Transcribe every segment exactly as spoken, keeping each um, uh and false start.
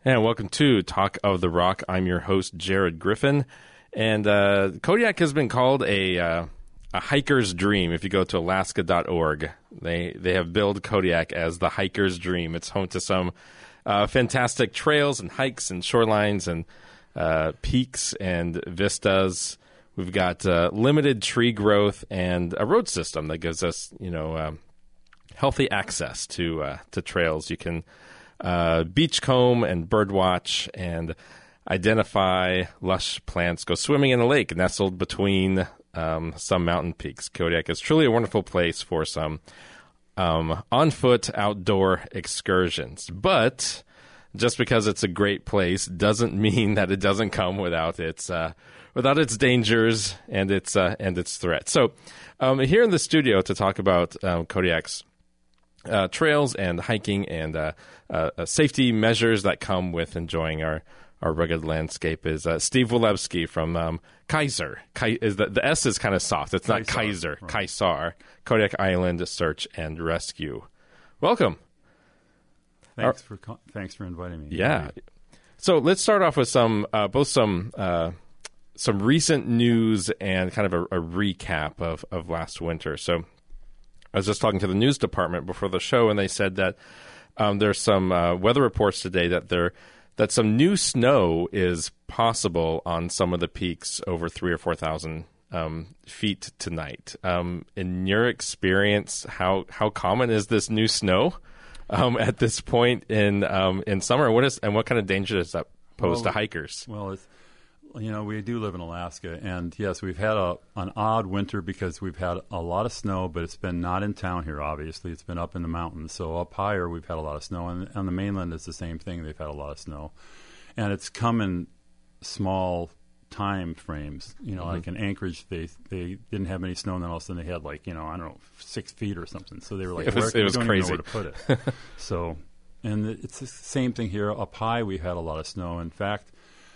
And welcome to Talk of the Rock. I'm your host, Jared Griffin. And uh, Kodiak has been called a uh, a hiker's dream. If you go to alaska dot org, they, they have billed Kodiak as the hiker's dream. It's home to some uh, fantastic trails and hikes and shorelines and uh, peaks and vistas. We've got uh, limited tree growth and a road system that gives us, you know, um, healthy access to uh, to trails. You can Uh, beachcomb and birdwatch and identify lush plants, go swimming in a lake nestled between um, some mountain peaks. Kodiak is truly a wonderful place for some um, on-foot outdoor excursions. But just because it's a great place doesn't mean that it doesn't come without its uh, without its dangers and its uh, and its threats. So um, here in the studio to talk about um, Kodiak's Uh, trails and hiking and uh, uh, uh, safety measures that come with enjoying our, our rugged landscape is uh, Steve Walewski from um, Kaiser. Kai- is the, the S is kind of soft. It's not Kaiser. Right. Kaiser. Kodiak Island Search and Rescue. Welcome. Thanks our, for thanks for inviting me. Yeah. So let's start off with some uh, both some uh, some recent news and kind of a, a recap of, of last winter. So I was just talking to the news department before the show, and they said that um, there's some uh, weather reports today that there that some new snow is possible on some of the peaks over three or four thousand um, feet tonight. Um, in your experience, how how common is this new snow um, at this point in um, in summer? What is and what kind of danger does that pose well, to hikers? Well, it's, you know, we do live in Alaska, and yes, we've had a an odd winter because we've had a lot of snow, but it's been not in town here, obviously. It's been up in the mountains. So up higher, we've had a lot of snow, and on the mainland, it's the same thing. They've had a lot of snow. And it's come in small time frames. You know, mm-hmm. like in Anchorage, they they didn't have any snow, and then all of a sudden they had, like, you know, I don't know, six feet or something. So they were like, it was, where, it was we don't crazy. even know where to put it. So, and it's the same thing here. Up high, we had a lot of snow. In fact,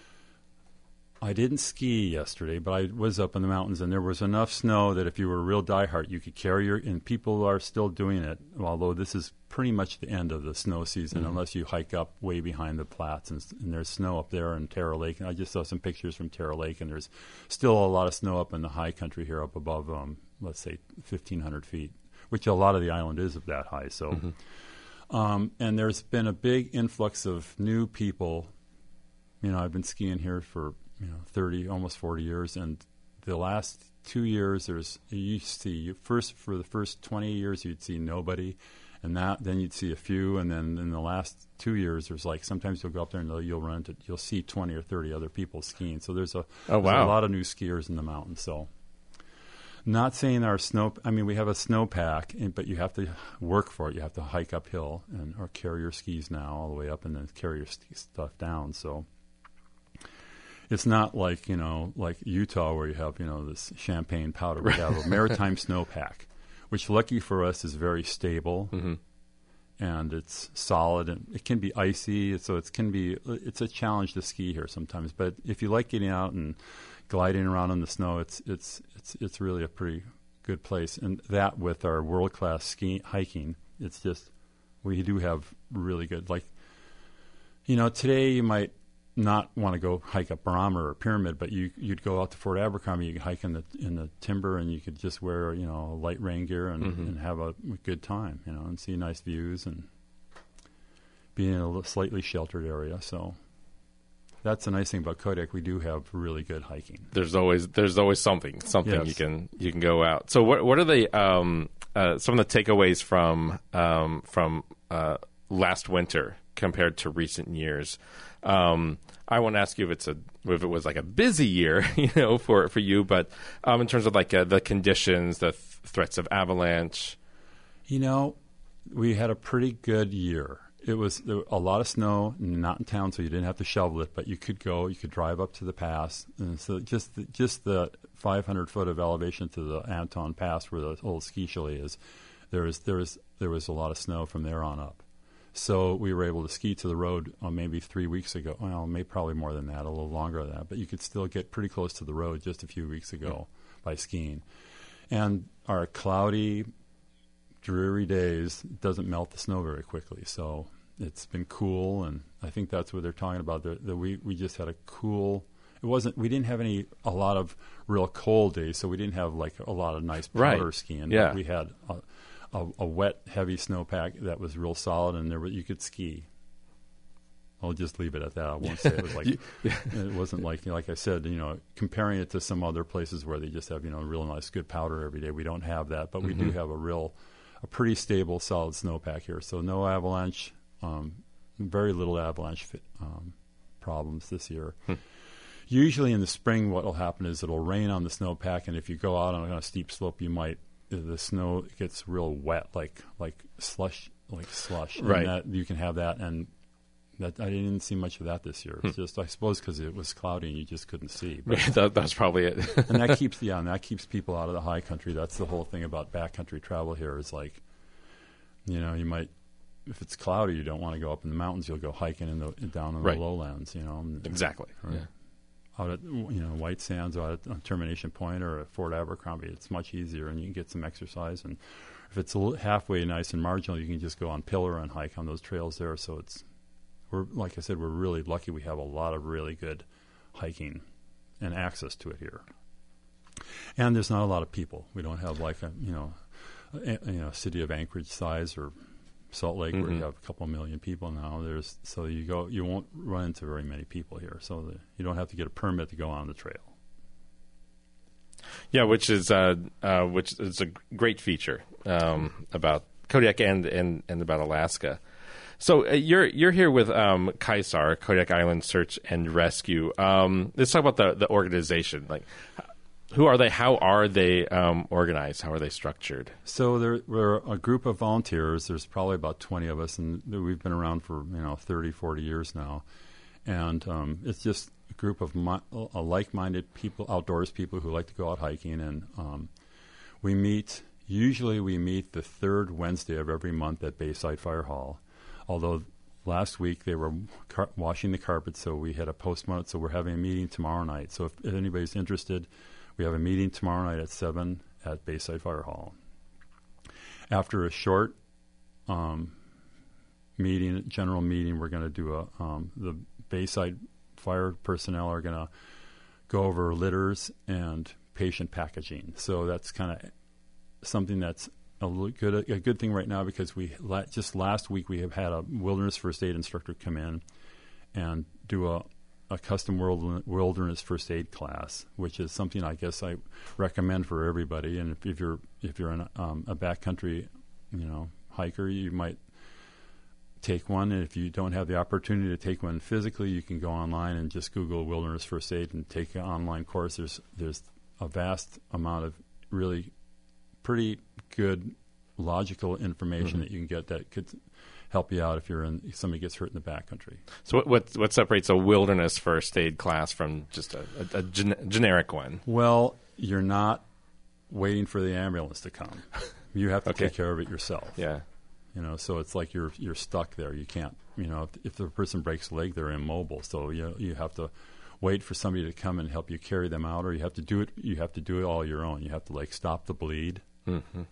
I didn't ski yesterday, but I was up in the mountains, and there was enough snow that if you were a real diehard, you could carry your, and people are still doing it, although this is pretty much the end of the snow season, mm-hmm. unless you hike up way behind the Platts, and, and there's snow up there in Terra Lake. And I just saw some pictures from Terra Lake, and there's still a lot of snow up in the high country here up above, um, let's say, fifteen hundred feet, which a lot of the island is that high. So, mm-hmm. um, and there's been a big influx of new people. You know, I've been skiing here for you know, thirty, almost forty years, and the last two years, there's you see first for the first twenty years, you'd see nobody, and that then you'd see a few, and then in the last two years, there's like sometimes you'll go up there and you'll run into, you'll see twenty or thirty other people skiing. So there's a oh, wow. there's a lot of new skiers in the mountains. So, not saying our snow, I mean we have a snowpack, but you have to work for it. You have to hike uphill and or carry your skis now all the way up, and then carry your ski stuff down. So. It's not like, you know, like Utah where you have, you know, this champagne powder. We have a maritime snowpack, which lucky for us is very stable, mm-hmm. and it's solid, and it can be icy, so it can be, it's a challenge to ski here sometimes. But if you like getting out and gliding around in the snow, it's it's it's it's really a pretty good place. And that with our world-class ski hiking, it's just, we do have really good, like, you know, today you might not want to go hike up Barometer or Pyramid, but you you'd go out to Fort Abercrombie. You could hike in the in the timber, and you could just wear you know light rain gear and, mm-hmm. and have a, a good time, you know, and see nice views and be in a slightly sheltered area. So that's the nice thing about Kodiak. We do have really good hiking. There's always there's always something something yes. you can you can go out. So what what are the um, uh, some of the takeaways from um, from uh, last winter compared to recent years? Um, I won't ask you if it's a if it was like a busy year, you know, for for you, but um, in terms of like uh, the conditions, the th- threats of avalanche. You know, we had a pretty good year. It was there were a lot of snow, not in town, so you didn't have to shovel it, but you could go, you could drive up to the pass, and so just the, just the five hundred foot of elevation to the Anton Pass, where the old ski chalet is, there was there was there was a lot of snow from there on up. So we were able to ski to the road uh, maybe three weeks ago. Well, maybe probably more than that, a little longer than that. But you could still get pretty close to the road just a few weeks ago yeah. by skiing. And our cloudy, dreary days doesn't melt the snow very quickly. So it's been cool, and I think that's what they're talking about. The, the, we we just had a cool. It wasn't. We didn't have any a lot of real cold days, so we didn't have like a lot of nice powder Right. skiing. Yeah. But we had a, a, a wet, heavy snowpack that was real solid, and there were, you could ski. I'll just leave it at that. I won't say it was like it wasn't like like I said. You know, comparing it to some other places where they just have you know real nice good powder every day. We don't have that, but we Mm-hmm. do have a real, a pretty stable, solid snowpack here. So no avalanche, um, very little avalanche fit, um, problems this year. Hmm. Usually in the spring, what will happen is it'll rain on the snowpack, and if you go out on a steep slope, you might the snow gets real wet, like like slush, like slush. And Right. that, you can have that, and that I didn't see much of that this year. It's just I suppose because it was cloudy and you just couldn't see. But, that, that's probably it. and that keeps yeah, and that keeps people out of the high country. That's the whole thing about backcountry travel here. Is like, you know, you might. If it's cloudy, you don't want to go up in the mountains. You'll go hiking in the down in Right. the lowlands. You know, and, Exactly. or Yeah. out at you know White Sands, or out at Termination Point, or at Fort Abercrombie. It's much easier, and you can get some exercise. And if it's a little halfway nice and marginal, you can just go on pillar and hike on those trails there. So it's we're like I said, we're really lucky. We have a lot of really good hiking and access to it here. And there's not a lot of people. We don't have like a you know a, you know city of Anchorage size or Salt Lake where Mhm. you have a couple million people now. There's so you go you won't run into very many people here. So the, you don't have to get a permit to go on the trail. Yeah, which is uh, uh, which is a great feature um, about Kodiak and, and, and about Alaska. So uh, you're you're here with um, KAISAR, Kodiak Island Search and Rescue. Um, let's talk about the, the organization. Like, who are they? How are they um, organized? How are they structured? So there, we're a group of volunteers. There's probably about twenty of us, and we've been around for you know thirty, forty years now. And um, it's just a group of mi- uh, like-minded people, outdoors people who like to go out hiking. And um, we meet, usually we meet the third Wednesday of every month at Bayside Fire Hall. Although last week they were car- washing the carpet, so we had a postmortem. So we're having a meeting tomorrow night. So if, if anybody's interested, we have a meeting tomorrow night at seven at Bayside Fire Hall. After a short um, meeting, general meeting, we're going to do a um, the Bayside fire personnel are going to go over litters and patient packaging. So that's kind of something that's a little good a good thing right now because we la- just last week we have had a wilderness first aid instructor come in and do a a custom world, wilderness first aid class, which is something I guess I recommend for everybody. And if, if you're if you're an, um, a backcountry, you know, hiker, you might take one. And if you don't have the opportunity to take one physically, you can go online and just Google wilderness first aid and take an online course. There's there's a vast amount of really pretty good logical information Mm-hmm. that you can get that could help you out if you're in if somebody gets hurt in the backcountry. So what what, what separates a wilderness first aid class from just a, a, a gen- generic one? Well, you're not waiting for the ambulance to come. You have to Okay. take care of it yourself. Yeah. You know, so it's like you're you're stuck there. You can't. You know, if, if the person breaks a leg, they're immobile. So you you have to wait for somebody to come and help you carry them out, or you have to do it. You have to do it all your own. You have to like stop the bleed. Mm-hmm.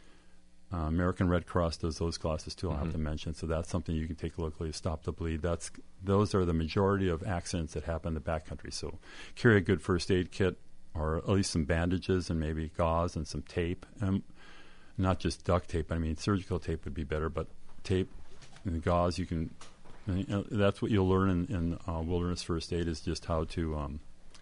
Uh, American Red Cross does those classes too. I'll have to mention. So that's something you can take locally. Stop the bleed. That's those are the majority of accidents that happen in the backcountry. So carry a good first aid kit, or at least some bandages and maybe gauze and some tape, and not just duct tape. I mean, surgical tape would be better, but tape and gauze you can. You know, that's what you'll learn in, in uh, wilderness first aid is just how to um,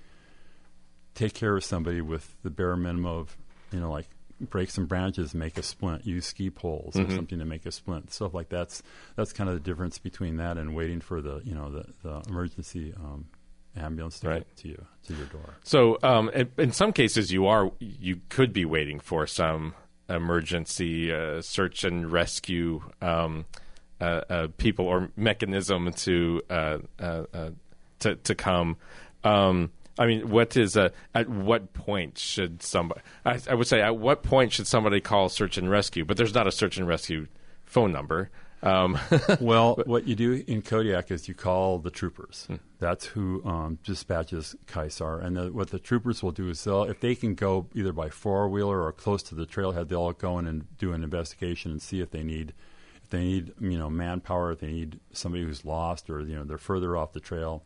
take care of somebody with the bare minimum of, you know, like break some branches, make a splint, use ski poles Mhm. or something to make a splint, stuff like that's that's kind of the difference between that and waiting for the you know the, the emergency um, ambulance to Right. get to you to your door. So um, in, in some cases, you are you could be waiting for some emergency uh, search and rescue um, uh, uh, people or mechanism to uh, uh, uh, to to come. Um, I mean, what is uh, at what point should somebody? I, I would say at what point should somebody call search and rescue? But there's not a search and rescue phone number. Um, Well, what you do in Kodiak is you call the troopers. That's who um, dispatches KAISAR. And the, what the troopers will do is they'll, if they can go either by four-wheeler or close to the trailhead, they'll go in and do an investigation and see if they need, if If they need, you know, manpower, if they need somebody who's lost or, you know, they're further off the trail,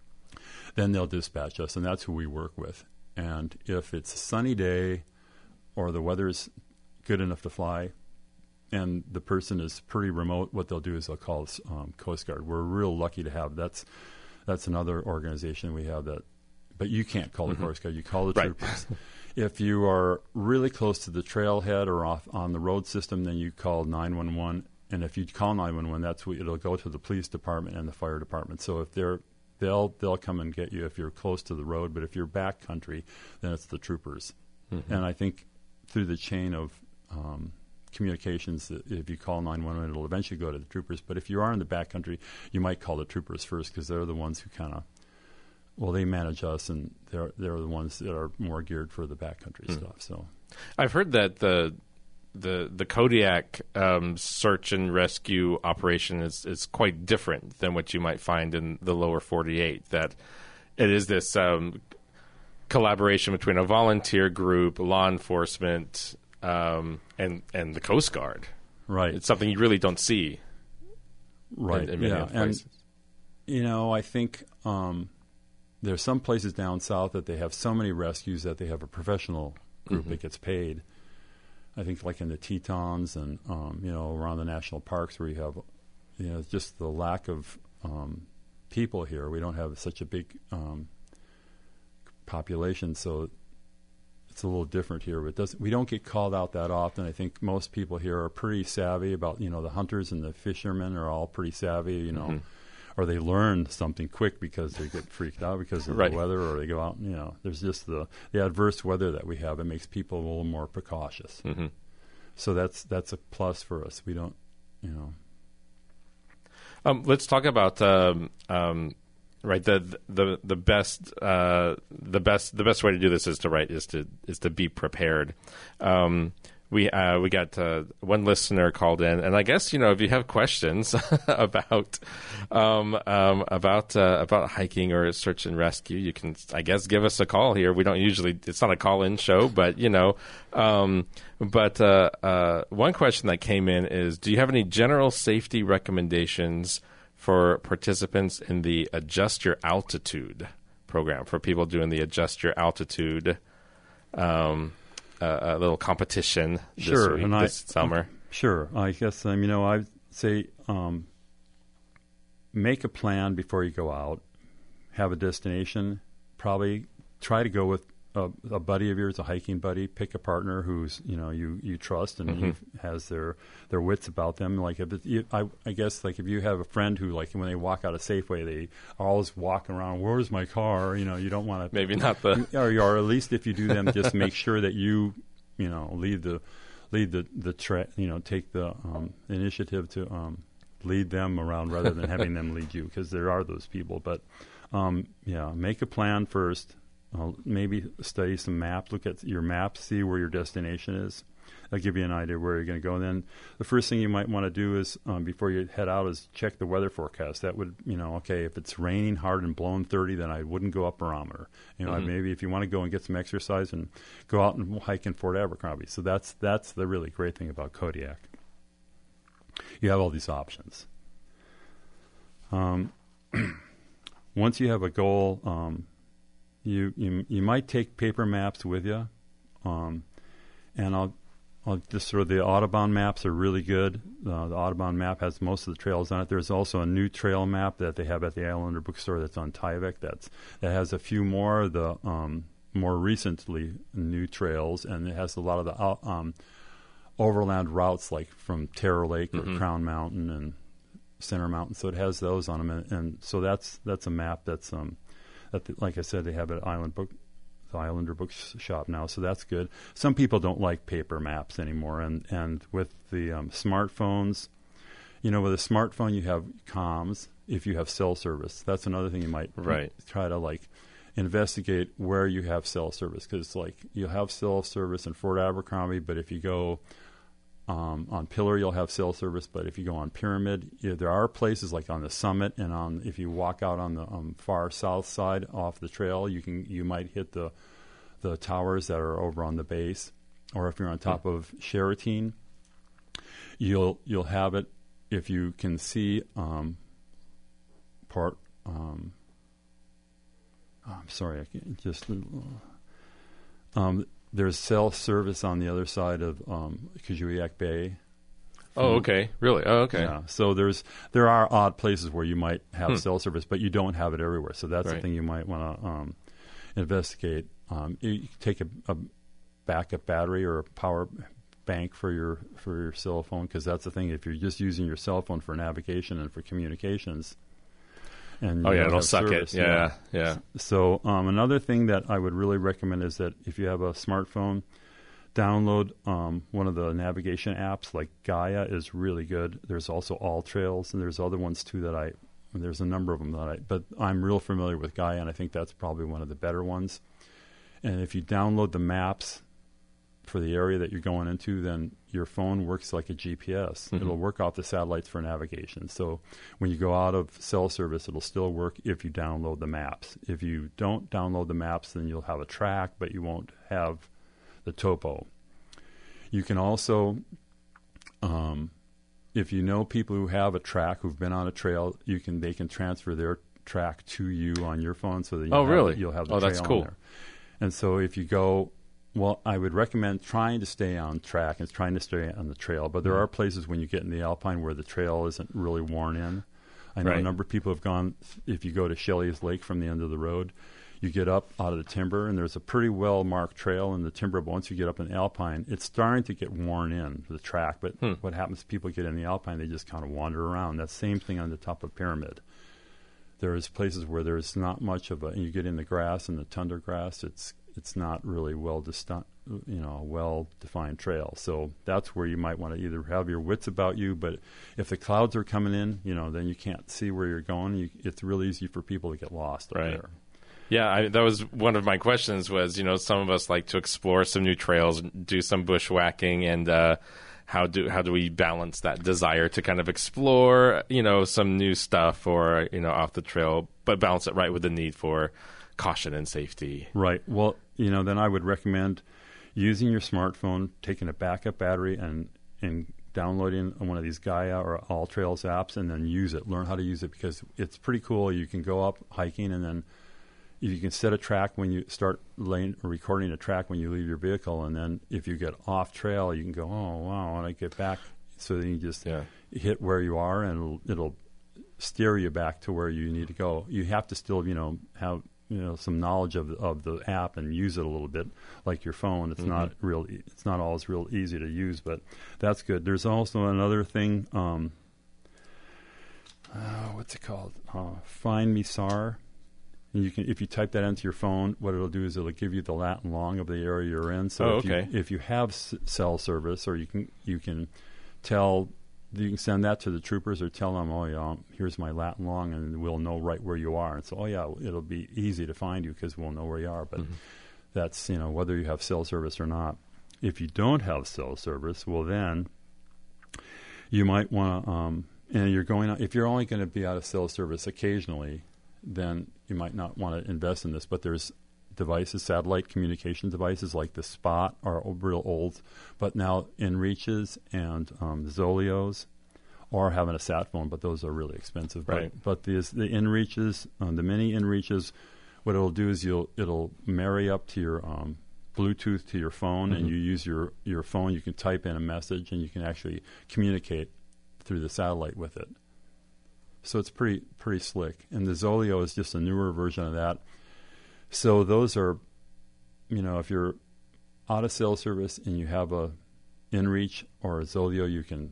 then they'll dispatch us, and that's who we work with. And if it's a sunny day or the weather's good enough to fly and the person is pretty remote, what they'll do is they'll call um, Coast Guard. We're real lucky to have that's that's another organization we have that, but you can't call the mm-hmm. Coast Guard. You call the right. troopers. If you are really close to the trailhead or off on the road system, then you call nine one one. And if you call nine one one, that's what it'll go to the police department and the fire department. So if they're they'll they'll come and get you if you're close to the road. But if you're back country, then it's the troopers. Mm-hmm. And I think through the chain of um, communications, if you call nine one one, it'll eventually go to the troopers. But if you are in the back country, you might call the troopers first because they're the ones who kind of well, they manage us, and they're they're the ones that are more geared for the backcountry mm. stuff. So, I've heard that the the the Kodiak um, search and rescue operation is is quite different than what you might find in the lower forty-eight. That it is this um, collaboration between a volunteer group, law enforcement, um, and and the Coast Guard. Right, it's something you really don't see. Right, in, in many yeah, other places. And you know, I think. Um, There's some places down south that they have so many rescues that they have a professional group mm-hmm. that gets paid. I think like in the Tetons and, um, you know, around the national parks where you have, you know, just the lack of um, people here. We don't have such a big um, population, so it's a little different here. But it doesn't, we don't get called out that often. I think most people here are pretty savvy about, you know, the hunters and the fishermen are all pretty savvy, you know. Mm-hmm. Or they learn something quick because they get freaked out because of right. the weather, or they go out and, you know, there's just the, the adverse weather that we have. It makes people a little more precautious. Mm-hmm. So that's that's a plus for us. We don't, you know. Um, let's talk about um, um, right the the the best uh, the best the best way to do this is to right is to is to be prepared. Um, We uh, we got uh, one listener called in, and I guess you know if you have questions about um, um, about uh, about hiking or search and rescue, you can I guess give us a call here. We don't usually it's not a call-in show, but you know. Um, but uh, uh, one question that came in is: do you have any general safety recommendations for participants in the Adjust Your Altitude program for people doing the Adjust Your Altitude? Um, Uh, a little competition this sure, week, and this I, summer. Sure. I guess, um, you know, I'd say um, make a plan before you go out. Have a destination. Probably try to go with a, a buddy of yours, a hiking buddy. Pick a partner who's, you know, you, you trust and mm-hmm. has their, their wits about them. Like, if it, you, I, I guess, like, if you have a friend who, like, when they walk out of Safeway, they are always walking around, where's my car? You know, you don't want to... Maybe not the... Or, or at least if you do them, just make sure that you, you know, lead the, lead the, the tra- you know, take the um, initiative to um, lead them around rather than having them lead you, because there are those people. But, um, yeah, make a plan first. Uh, maybe study some maps, look at your map, see where your destination is. That'll give you an idea where you're going to go. And then the first thing you might want to do is, um, before you head out, is check the weather forecast. That would, you know, okay, if it's raining hard and blowing thirty, then I wouldn't go up barometer. You know, mm-hmm. maybe if you want to go and get some exercise and go out and hike in Fort Abercrombie. So that's that's the really great thing about Kodiak. You have all these options. Um, once you have a goal, um, You, you you might take paper maps with you, um, and I'll I'll just sort of the Audubon maps are really good. Uh, the Audubon map has most of the trails on it. There's also a new trail map that they have at the Islander bookstore that's on Tyvek. That's that has a few more of the um, more recently new trails, and it has a lot of the uh, um, overland routes, like from Terror Lake or mm-hmm. Crown Mountain and Center Mountain. So it has those on them, and, and so that's that's a map that's um. That the, like I said, they have at Island Book, the Islander Bookshop now, so that's good. Some people don't like paper maps anymore, and, and with the um, smartphones, you know, with a smartphone you have comms. If you have cell service, that's another thing you might right. try to like investigate where you have cell service, because like you'll have cell service in Fort Abercrombie, but if you go Um, on Pillar, you'll have cell service, but if you go on Pyramid, you know, there are places like on the summit, and on if you walk out on the um, far south side off the trail, you can you might hit the the towers that are over on the base, or if you're on top mm. of Sheraton, you'll you'll have it if you can see um, part, um, oh, I'm sorry, I can't just. Um, there's cell service on the other side of um, Kuujjuaq Bay. Oh, okay. Really? Oh, okay. Yeah. So there's there are odd places where you might have Hmm. cell service, but you don't have it everywhere. So that's the Right. thing you might want to um, investigate. Um, you you take a, a backup battery or a power bank for your for your cell phone, because that's the thing. If you're just using your cell phone for navigation and for communications, and Oh you yeah, don't it'll have suck service, it. Yeah, yeah. So um, another thing that I would really recommend is that if you have a smartphone, download um, one of the navigation apps. Like Gaia is really good. There's also All Trails, and there's other ones too that I. There's a number of them that I. But I'm real familiar with Gaia, and I think that's probably one of the better ones. And if you download the maps for the area that you're going into, then your phone works like a G P S. Mhm. It'll work off the satellites for navigation. So when you go out of cell service, it'll still work if you download the maps. If you don't download the maps, then you'll have a track, but you won't have the topo. You can also, um, if you know people who have a track, who've been on a trail, you can they can transfer their track to you on your phone, so that you Oh, have, really? you'll have the Oh, trail that's on cool. there. And so if you go, well, I would recommend trying to stay on track and trying to stay on the trail. But there Mhm. are places when you get in the Alpine where the trail isn't really worn in. I know Right. a number of people have gone, if you go to Shelley's Lake from the end of the road, you get up out of the timber, and there's a pretty well-marked trail in the timber, but once you get up in Alpine, it's starting to get worn in, the track. But Hmm. what happens, people get in the Alpine, they just kind of wander around. That same thing on the top of Pyramid. There's places where there's not much of a, and you get in the grass and the tundra grass, it's it's not really well disti- you know, well-defined trail. So that's where you might want to either have your wits about you, but if the clouds are coming in, you know, then you can't see where you're going. You, it's really easy for people to get lost up Right. there. Yeah, I, that was one of my questions was, you know, some of us like to explore some new trails, do some bushwhacking, and uh, how do how do we balance that desire to kind of explore, you know, some new stuff or, you know, off the trail, but balance it right with the need for caution and safety. Right. Well, you know, then I would recommend using your smartphone, taking a backup battery, and and downloading one of these Gaia or All Trails apps, and then use it. Learn how to use it, because it's pretty cool. You can go up hiking, and then you can set a track when you start laying, recording a track when you leave your vehicle, and then if you get off trail, you can go, oh wow, when I get back, so then you just Yeah. hit where you are, and it'll, it'll steer you back to where you need to go. You have to still, you know, have you know some knowledge of of the app and use it a little bit, like your phone. It's Mhm. not real. e- It's not always real easy to use, but that's good. There's also another thing. Um, uh, what's it called? Uh, Find Me S A R. And you can, if you type that into your phone, what it'll do is it'll give you the lat and long of the area you're in. So Oh, if okay. you if you have s- cell service, or you can you can tell you can send that to the troopers, or tell them, oh yeah, here's my lat and long, and we'll know right where you are. And so, oh yeah, it'll be easy to find you because we'll know where you are. But Mhm. that's, you know, whether you have cell service or not. If you don't have cell service, well then you might want to, um, and you're going out, if you're only going to be out of cell service occasionally, then you might not want to invest in this. But there's devices, satellite communication devices like the Spot are o- real old, but now InReaches and um, Zolios, or having a sat phone, but those are really expensive. But, Right. but the the InReaches, um, the mini InReaches, what it'll do is you'll it'll marry up to your um, Bluetooth to your phone, and Mhm. you use your, your phone. You can type in a message, and you can actually communicate through the satellite with it. So it's pretty pretty slick. And the Zolio is just a newer version of that. So those are, you know, if you're out of cell service and you have a InReach or a Zolio, you can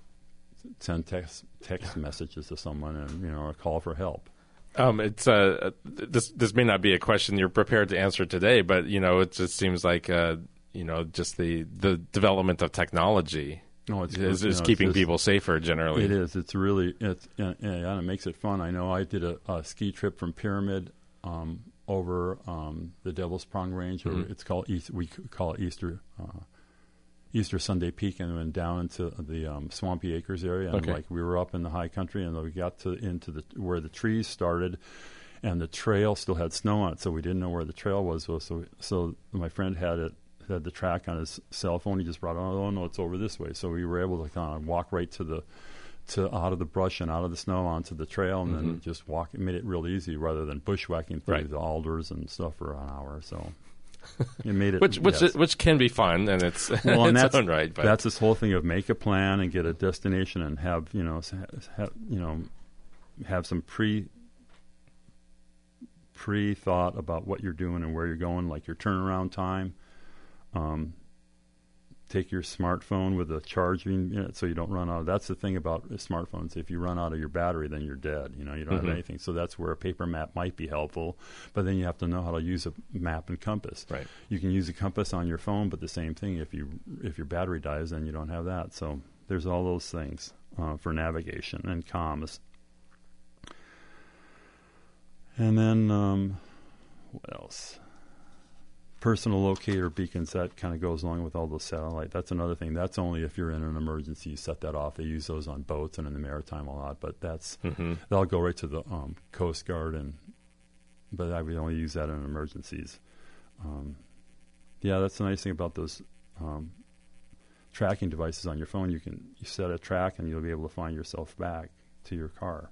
send text text messages to someone, and you know, or call for help. Um, it's uh, this this may not be a question you're prepared to answer today, but you know, it just seems like uh, you know, just the, the development of technology No, it's is, you is know, it's keeping just- people safer generally. It is. It's really it's and, and it makes it fun. I know I did a, a ski trip from Pyramid um, over um, the Devil's Prong Range, or Mhm. it's called East, we c- call it Easter uh, Easter Sunday Peak, and went down into the um, Swampy Acres area, and Okay. like we were up in the high country, and we got to into the where the trees started, and the trail still had snow on it, so we didn't know where the trail was. So so, so my friend had it. Had the track on his cell phone. He just brought it on. Oh no, it's over this way. So we were able to kind of walk right to the to out of the brush and out of the snow onto the trail, and mm-hmm. then just walk. It made it real easy rather than bushwhacking through right. the alders and stuff for an hour. So it made it which which yes. which can be fun, and it's well, and its that's, own right. But. That's this whole thing of make a plan and get a destination and have you know have, you know have some pre pre thought about what you're doing and where you're going, like your turnaround time. Um, take your smartphone with a charging you know, so you don't run out. That's the thing about smartphones. If you run out of your battery, then you're dead. You know, you don't mm-hmm. have anything. So that's where a paper map might be helpful. But then you have to know how to use a map and compass. Right. You can use a compass on your phone, but the same thing. If you if your battery dies, then you don't have that. So there's all those things uh, for navigation and comms. And then um, what else? Personal locator beacons, that kind of goes along with all those satellite. That's another thing. That's only if you're in an emergency, you set that off. They use those on boats and in the maritime a lot, but that's mm-hmm. that'll go right to the um, Coast Guard, and but I would only use that in emergencies. Um, yeah, that's the nice thing about those um, tracking devices on your phone. You can you set a track, and you'll be able to find yourself back to your car.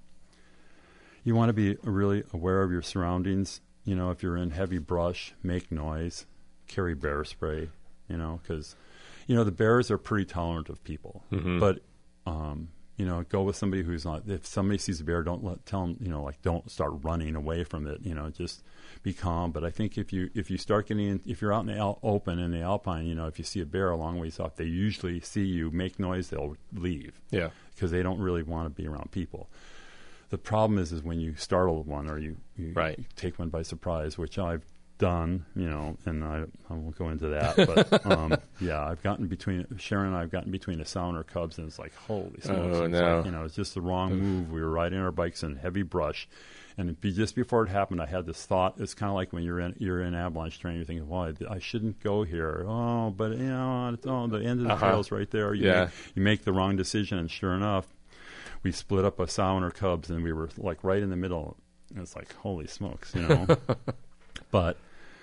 You want to be really aware of your surroundings. You know, if you're in heavy brush, make noise, carry bear spray, you know, because, you know, the bears are pretty tolerant of people. Mm-hmm. But, um, you know, go with somebody who's not, if somebody sees a bear, don't let, tell them, you know, like, don't start running away from it, you know, just be calm. But I think if you if you start getting, in, if you're out in the al- open in the alpine, you know, if you see a bear a long ways off, they usually see you make noise, they'll leave. Yeah. Because they don't really want to be around people. The problem is, is when you startle one or you, you right. take one by surprise, which I've done, you know, and I, I won't go into that. But, um, yeah, I've gotten between, Sharon and I have gotten between a sow and her cubs, and it's like, holy smokes. Oh, it's no. Like, you know, it's just the wrong move. We were riding our bikes in heavy brush. And it'd be just before it happened, I had this thought. It's kind of like when you're in you're in avalanche terrain, you're thinking, well, I, I shouldn't go here. Oh, but, you know, it's, oh, the end of the uh-huh. trail's right there. You, yeah. make, you make the wrong decision, and sure enough, we split up a sow and her cubs, and we were like right in the middle. And it's like, holy smokes, you know. But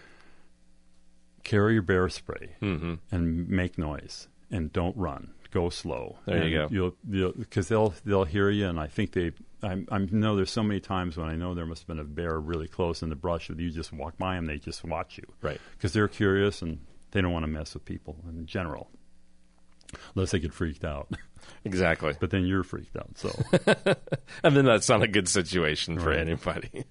carry your bear spray mm-hmm. and make noise, and don't run. Go slow. There and you go. You'll, you'll, because they'll they'll hear you, and I think they. I I know there's so many times when I know there must have been a bear really close in the brush, that you just walk by them, they just watch you, right? Because they're curious and they don't want to mess with people in general, unless they get freaked out. Exactly. But then you're freaked out, so. And then that's not a good situation for right. anybody.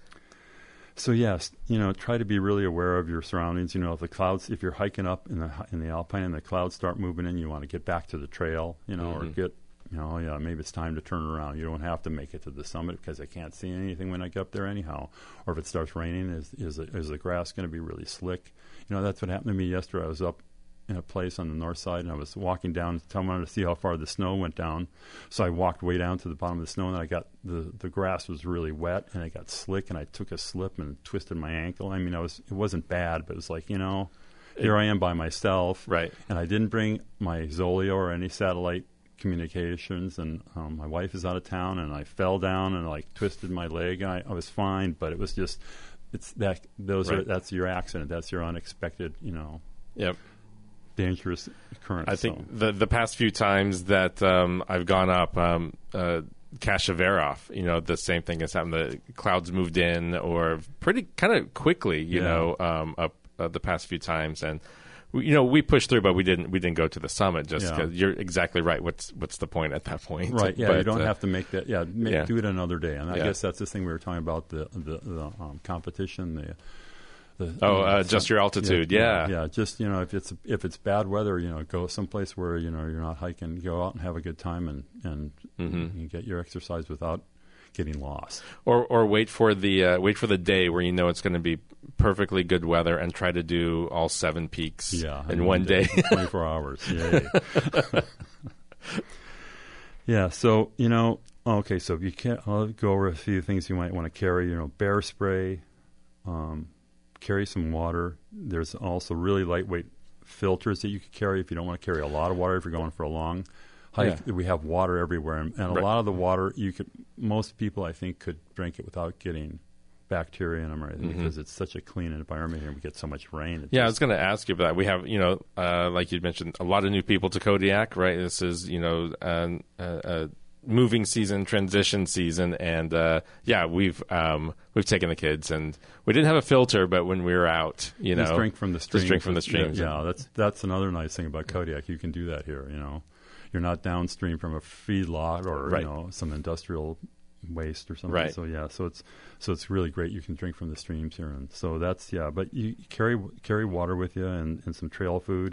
So yes, you know, try to be really aware of your surroundings. You know, if the clouds, if you're hiking up in the in the alpine and the clouds start moving in, you want to get back to the trail, you know, mm-hmm. or get, you know, yeah, maybe it's time to turn around. You don't have to make it to the summit because I can't see anything when I get up there anyhow. Or if it starts raining, is is, the, is the grass going to be really slick? You know, that's what happened to me yesterday. I was up in a place on the north side, and I was walking down. I wanted to see how far the snow went down, so I walked way down to the bottom of the snow, and I got the the grass was really wet, and it got slick, and I took a slip and twisted my ankle. I mean, I was it wasn't bad, but it was like, you know, here I am by myself, right? And I didn't bring my Zoleo or any satellite communications, and um, my wife is out of town, and I fell down and like twisted my leg, and I, I was fine, but it was just it's that those right. are that's your accident, that's your unexpected, you know. Yep. Dangerous current. I think so. the the past few times that um, I've gone up, um, uh, Kashavarov, you know, the same thing has happened. The clouds moved in, or pretty kind of quickly, you yeah. know, um, up uh, the past few times, and we, you know, we pushed through, but we didn't we didn't go to the summit just because yeah. you're exactly right. What's what's the point at that point? Right. Yeah. But, you don't uh, have to make that. Yeah. Make, yeah. Do it another day. And I yeah. guess that's the thing we were talking about the the, the um, competition. The The, oh, you know, uh, adjust your altitude. Yeah, yeah, yeah. Just you know, if it's if it's bad weather, you know, go someplace where you know you're not hiking. Go out and have a good time, and and mm-hmm. you get your exercise without getting lost. Or or wait for the uh, wait for the day where you know it's going to be perfectly good weather, and try to do all seven peaks yeah, in one day, day. twenty-four hours. Yay. Yeah. So you know, okay. So if you can't, I'll go over a few things you might want to carry. You know, bear spray. Um, carry some water. There's also really lightweight filters that you could carry if you don't want to carry a lot of water if you're going for a long hike. Yeah. We have water everywhere, and, and a right. lot of the water you could. Most people, I think, could drink it without getting bacteria in them or anything mm-hmm. because it's such a clean environment here. We get so much rain. It yeah, just, I was going to ask you about that. We have, you know, uh, like you mentioned, a lot of new people to Kodiak, right? This is, you know, uh, uh, uh, moving season, transition season, and uh, yeah, we've um, we've taken the kids, and we didn't have a filter, but when we were out, you know, just drink from the streams. Just drink from the streams. Yeah, that's that's another nice thing about Kodiak. You can do that here. You know, you're not downstream from a feedlot or right. you know some industrial waste or something. Right. So yeah, so it's so it's really great. You can drink from the streams here, and so that's yeah. But you carry carry water with you and, and some trail food,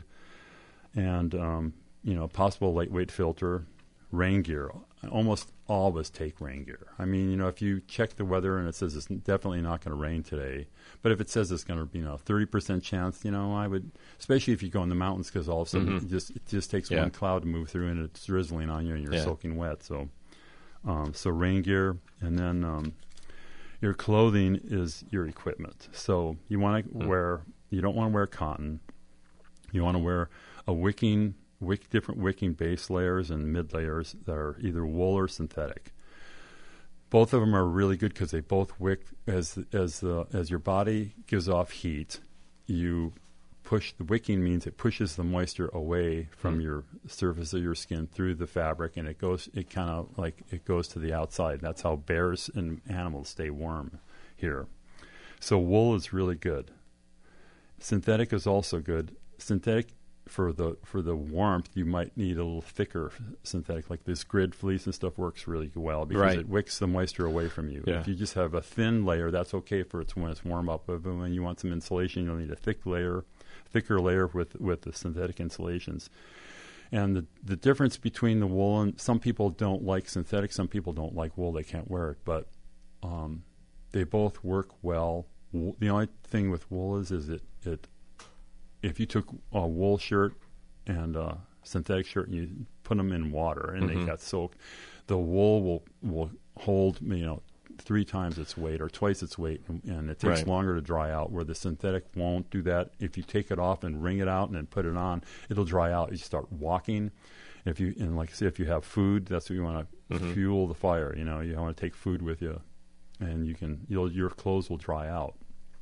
and um, you know, possible lightweight filter, rain gear. Almost always take rain gear. I mean, you know, if you check the weather and it says it's definitely not going to rain today, but if it says it's going to be, you know, thirty percent chance, you know, I would, especially if you go in the mountains, because all of a sudden mm-hmm. it just it just takes yeah. one cloud to move through and it's drizzling on you and you're yeah. soaking wet. So, um, so rain gear, and then um, your clothing is your equipment. So you want to mm. wear, you don't want to wear cotton. You want to wear a wicking. Wick, different wicking base layers and mid layers that are either wool or synthetic. Both of them are really good because they both wick as as the as your body gives off heat. You push the wicking means it pushes the moisture away from mm. your surface of your skin through the fabric, and it goes it kind of like it goes to the outside. That's how bears and animals stay warm here. So wool is really good. Synthetic is also good. Synthetic. For the for the warmth, you might need a little thicker synthetic, like this grid fleece and stuff works really well because right. it wicks the moisture away from you. Yeah. If you just have a thin layer, that's okay for it's when it's warm up. But when you want some insulation, you'll need a thick layer, thicker layer with with the synthetic insulations. And the the difference between the wool and some people don't like synthetic, some people don't like wool, they can't wear it, but um, they both work well. W- the only thing with wool is is it it if you took a wool shirt and a synthetic shirt and you put them in water and mm-hmm. they got soaked, the wool will will hold, you know, three times its weight or twice its weight, and, and it takes right. longer to dry out, where the synthetic won't do that. If you take it off and wring it out and then put it on, it'll dry out. You start walking. If you and like I say, if you have food, that's what you want to mm-hmm. fuel the fire. You know, you want to take food with you, and you can you'll your clothes will dry out.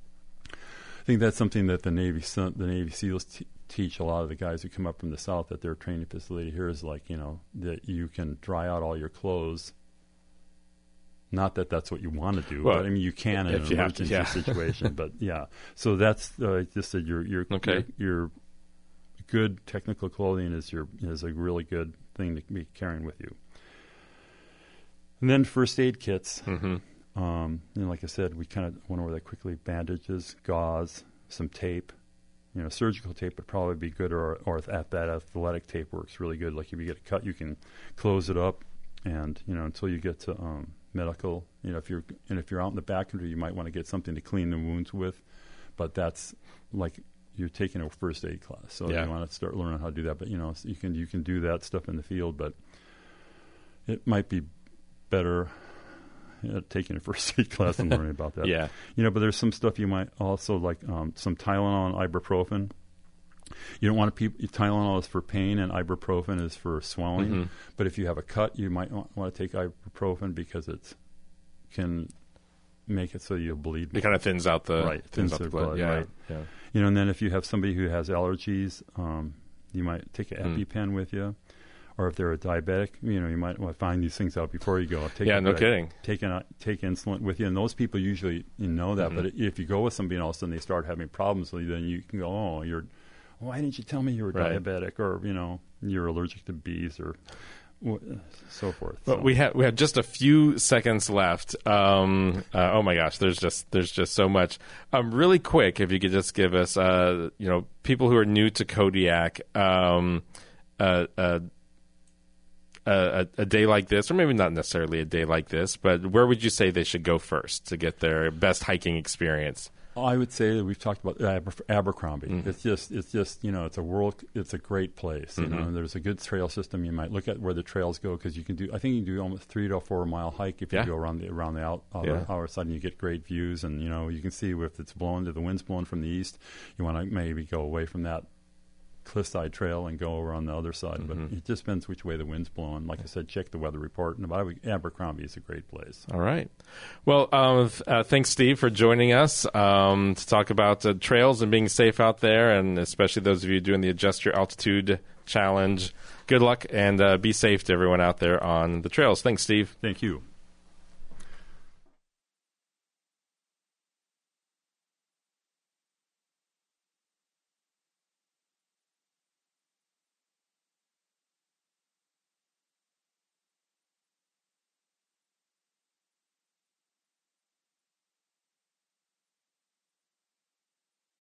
I think that's something that the Navy the Navy SEALs t- teach a lot of the guys who come up from the South at their training facility here is like, you know, that you can dry out all your clothes. Not that that's what you want to do, well, but I mean you can in an emergency to, yeah. situation. But yeah, so that's uh, just that your your, okay. your your good technical clothing is your is a really good thing to be carrying with you. And then first aid kits. Mm-hmm. Um, and like I said, we kind of went over that quickly. Bandages, gauze, some tape. You know, surgical tape would probably be good, or or at that athletic tape works really good. Like if you get a cut, you can close it up, and you know until you get to um, medical. You know, if you're and if you're out in the backcountry, you might want to get something to clean the wounds with. But that's like you're taking a first aid class, so yeah. you want to start learning how to do that. But you know, you can you can do that stuff in the field, but it might be better. You know, taking a first aid class and learning about that. Yeah. You know, but there's some stuff you might also like um, some Tylenol and ibuprofen. You don't want to pe- Tylenol is for pain and ibuprofen is for swelling. Mm-hmm. But if you have a cut, you might want, want to take ibuprofen because it can make it so you'll bleed. It kind of thins out the right thins, thins out the blood. blood. Yeah. Right. Yeah. You know, and then if you have somebody who has allergies, um, you might take an mm. EpiPen with you. Or if they're a diabetic, you know, you might want to find these things out before you go. Take yeah, a, no like, kidding. Take, an, take insulin with you. And those people usually you know that. Mm-hmm. But if you go with somebody and all of a sudden they start having problems, so then you can go, oh, you're, why didn't you tell me you were right. diabetic? Or, you know, you're allergic to bees or so forth. Well, so. we have we have just a few seconds left. Um, uh, oh my gosh, there's just there's just so much. Um, really quick, if you could just give us, uh, you know, people who are new to Kodiak, um, uh, uh, a, a day like this, or maybe not necessarily a day like this, but where would you say they should go first to get their best hiking experience? I would say that we've talked about Aber- Abercrombie. Mm-hmm. It's just, it's just, you know, it's a world, it's a great place. You mm-hmm. know, there's a good trail system. You might look at where the trails go because you can do. I think you can do almost three to four mile hike if you yeah. go around the around the out, out yeah. outer side, and you get great views. And you know, you can see if it's blowing, if the wind's blowing from the east, you want to maybe go away from that cliffside trail and go over on the other side. Mm-hmm. But it just depends which way the wind's blowing. Like I said, check the weather report. And about Abercrombie is a great place. All right. Well, um, th- uh, thanks, Steve, for joining us um, to talk about uh, trails and being safe out there, and especially those of you doing the Adjust Your Altitude Challenge. good luck and uh, be safe to everyone out there on the trails. Thanks, Steve. Thank you.